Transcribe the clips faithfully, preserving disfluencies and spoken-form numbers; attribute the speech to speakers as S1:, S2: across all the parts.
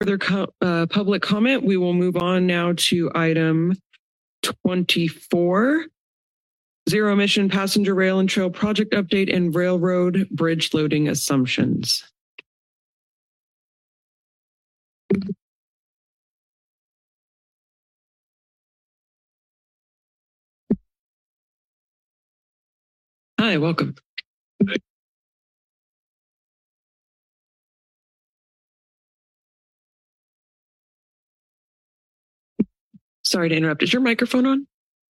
S1: Further co uh, public comment, we will move on now to item twenty-four, zero emission passenger rail and trail project update and railroad bridge loading assumptions. Hi, welcome. Sorry to interrupt. Is your microphone on?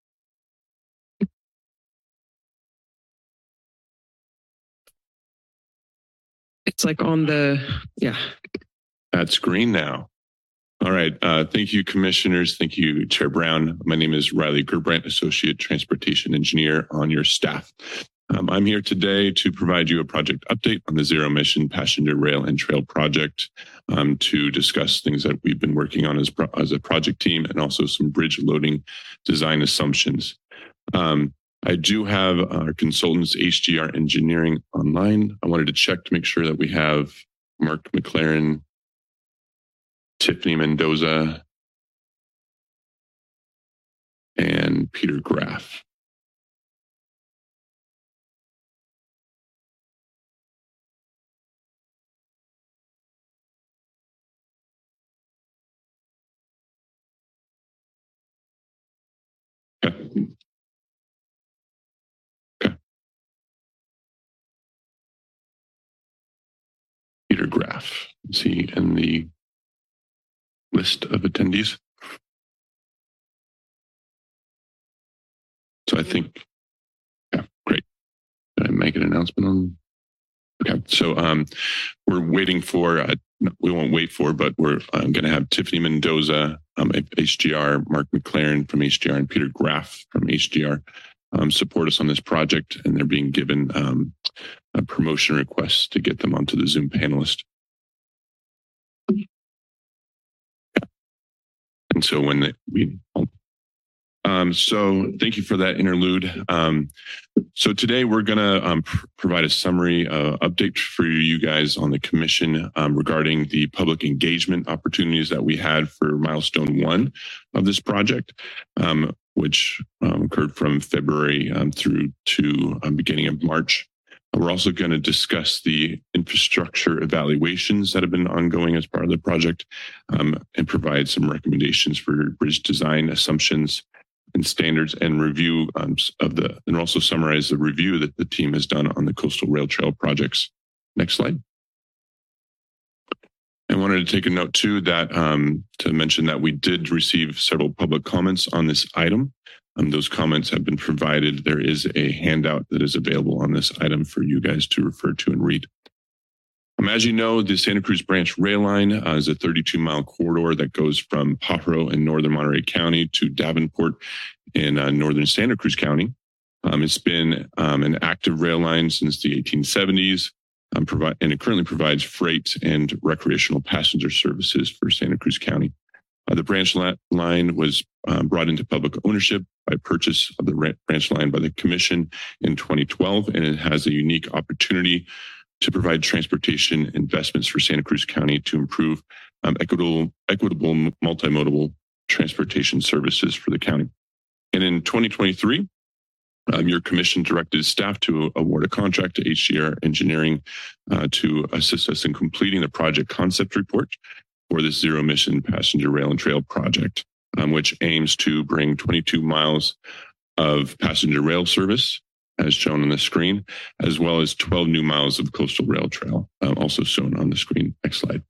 S1: It's like on the, yeah.
S2: That's green now. All right. Uh, thank you, commissioners. Thank you, Chair Brown. My name is Riley Gerbrandt, Associate Transportation Engineer on your staff. Um, I'm here today to provide you a project update on the Zero Emission Passenger Rail and Trail Project, um, to discuss things that we've been working on as, pro as a project team, and also some bridge loading design assumptions. Um, I do have our consultants, H G R Engineering, online. I wanted to check to make sure that we have Mark McLaren, Tiffany Mendoza, and Peter Graff. Okay. Okay. Peter Graff, is he in the list of attendees? So I think, yeah, great. Did I make an announcement on? Okay, so um, we're waiting for, uh, we won't wait for, but we're um, going to have Tiffany Mendoza, um, H G R, Mark McLaren from H G R, and Peter Graff from H G R um, support us on this project, and they're being given um, a promotion request to get them onto the Zoom panelist. And so when the, we, um, so thank you for that interlude. Um, so today we're going to um, pr provide a summary uh, update for you guys on the commission um, regarding the public engagement opportunities that we had for milestone one of this project, um, which um, occurred from February um, through to um, beginning of March. We're also going to discuss the infrastructure evaluations that have been ongoing as part of the project, um, and provide some recommendations for bridge design assumptions and standards, and review um, of the, and also summarize the review that the team has done on the coastal rail trail projects. Next slide. I wanted to take a note too that um, to mention that we did receive several public comments on this item. Um, those comments have been provided. There is a handout that is available on this item for you guys to refer to and read. Um, as you know, the Santa Cruz Branch Rail Line uh, is a thirty-two mile corridor that goes from Pajaro in northern Monterey County to Davenport in uh, northern Santa Cruz County. Um, it's been um, an active rail line since the eighteen seventies, um, provide, and it currently provides freight and recreational passenger services for Santa Cruz County. Uh, the branch line was um, brought into public ownership by purchase of the branch line by the Commission in twenty twelve, and it has a unique opportunity to provide transportation investments for Santa Cruz County to improve um, equitable, equitable multimodal transportation services for the county. And in twenty twenty-three, um, your commission directed staff to award a contract to H G R Engineering uh, to assist us in completing the project concept report for this zero emission passenger rail and trail project, um, which aims to bring twenty-two miles of passenger rail service, as shown on the screen, as well as twelve new miles of coastal rail trail, uh, also shown on the screen. Next slide.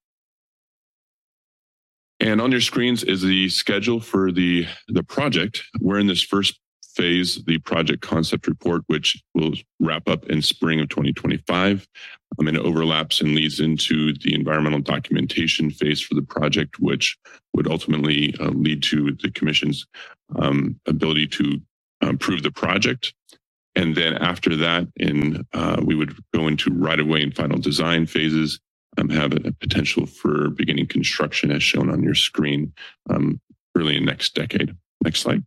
S2: And on your screens is the schedule for the, the project. We're in this first phase, the project concept report, which will wrap up in spring of twenty twenty-five. Um, and it overlaps and leads into the environmental documentation phase for the project, which would ultimately uh, lead to the Commission's um, ability to approve the project. And then after that, in uh, we would go into right-of-way and final design phases, um, have a potential for beginning construction as shown on your screen um, early in next decade. Next slide.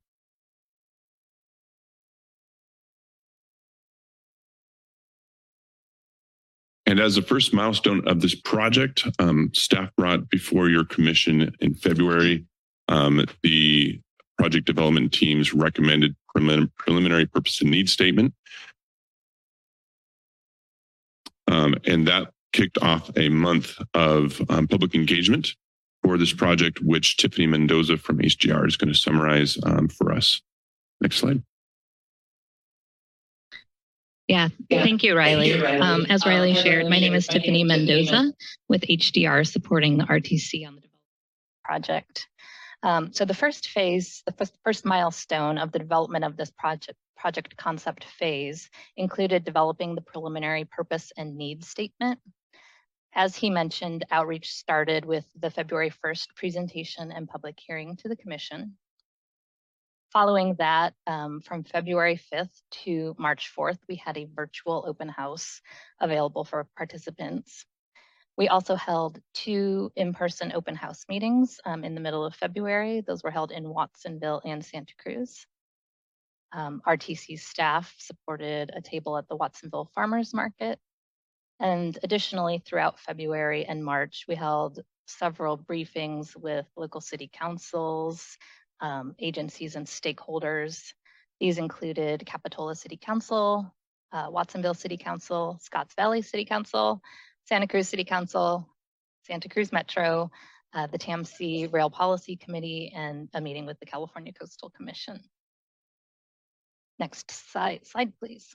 S2: And as the first milestone of this project, um, staff brought before your commission in February um, the project development team's recommended prelim preliminary purpose and need statement. Um, and that kicked off a month of um, public engagement for this project, which Tiffany Mendoza from H D R is going to summarize um, for us. Next slide.
S3: Yeah, thank you, Riley. Thank you, Riley. Um, as Riley um, shared, my name is my Tiffany name is Mendoza with H D R supporting the R T C on the development project. Um, so the first phase, the first, first milestone of the development of this project, project concept phase included developing the preliminary purpose and need statement. As he mentioned, outreach started with the February first presentation and public hearing to the commission. Following that, um, from February fifth to March fourth, we had a virtual open house available for participants. We also held two in-person open house meetings um, in the middle of February. Those were held in Watsonville and Santa Cruz. Um, R T C staff supported a table at the Watsonville Farmers Market. And additionally, throughout February and March, we held several briefings with local city councils, Um, agencies and stakeholders. These included Capitola City Council, uh, Watsonville City Council, Scotts Valley City Council, Santa Cruz City Council, Santa Cruz Metro, uh, the T A M C Rail Policy Committee, and a meeting with the California Coastal Commission. Next slide, slide please.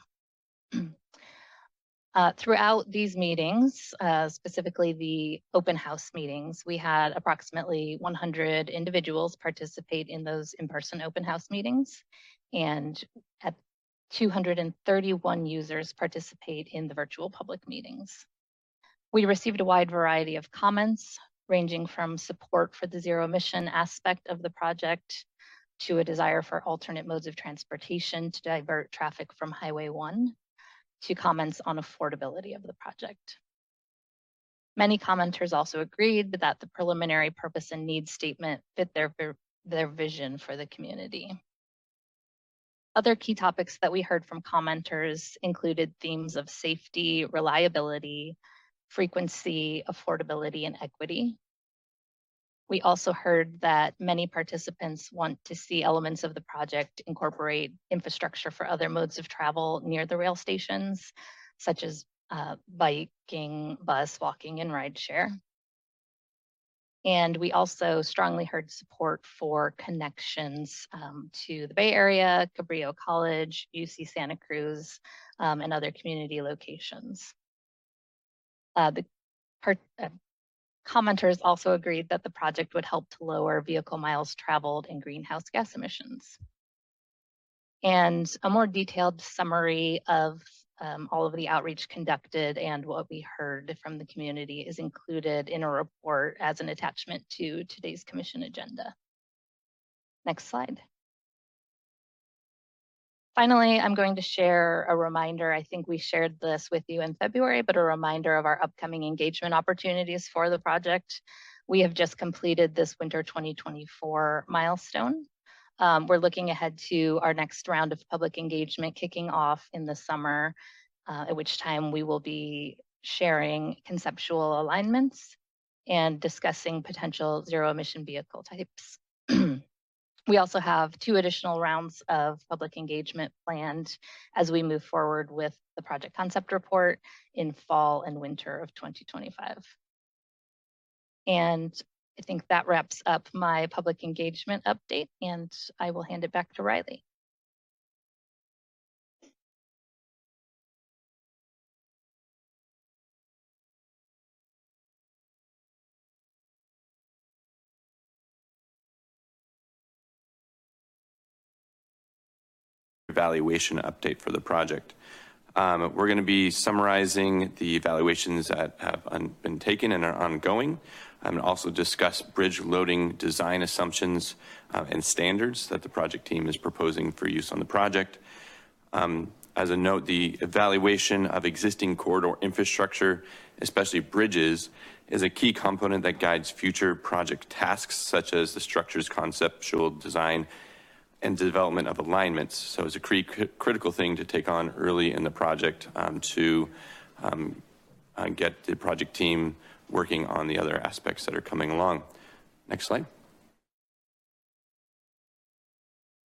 S3: Uh, throughout these meetings, uh, specifically the open house meetings, we had approximately one hundred individuals participate in those in-person open house meetings, and at two hundred thirty-one users participate in the virtual public meetings. We received a wide variety of comments, ranging from support for the zero emission aspect of the project to a desire for alternate modes of transportation to divert traffic from Highway one, to comments on affordability of the project. Many commenters also agreed that the preliminary purpose and needs statement fit their, their vision for the community. Other key topics that we heard from commenters included themes of safety, reliability, frequency, affordability, and equity. We also heard that many participants want to see elements of the project incorporate infrastructure for other modes of travel near the rail stations, such as uh, biking, bus, walking, and rideshare. And we also strongly heard support for connections um, to the Bay Area, Cabrillo College, U C Santa Cruz, um, and other community locations. Uh, the part, uh, Commenters also agreed that the project would help to lower vehicle miles traveled and greenhouse gas emissions. And a more detailed summary of um, all of the outreach conducted and what we heard from the community is included in a report as an attachment to today's commission agenda. Next slide. Finally, I'm going to share a reminder. I think we shared this with you in February, but a reminder of our upcoming engagement opportunities for the project. We have just completed this winter twenty twenty-four milestone. Um, we're looking ahead to our next round of public engagement kicking off in the summer, uh, at which time we will be sharing conceptual alignments and discussing potential zero emission vehicle types. We also have two additional rounds of public engagement planned as we move forward with the project concept report in fall and winter of twenty twenty-five. And I think that wraps up my public engagement update, and I will hand it back to Riley.
S4: Evaluation update for the project. Um, we're going to be summarizing the evaluations that have been taken and are ongoing, um, and also discuss bridge loading design assumptions uh, and standards that the project team is proposing for use on the project. Um, as a note, the evaluation of existing corridor infrastructure, especially bridges, is a key component that guides future project tasks, such as the structure's conceptual design and development of alignments. So it's a cr critical thing to take on early in the project um, to um, uh, get the project team working on the other aspects that are coming along. Next slide.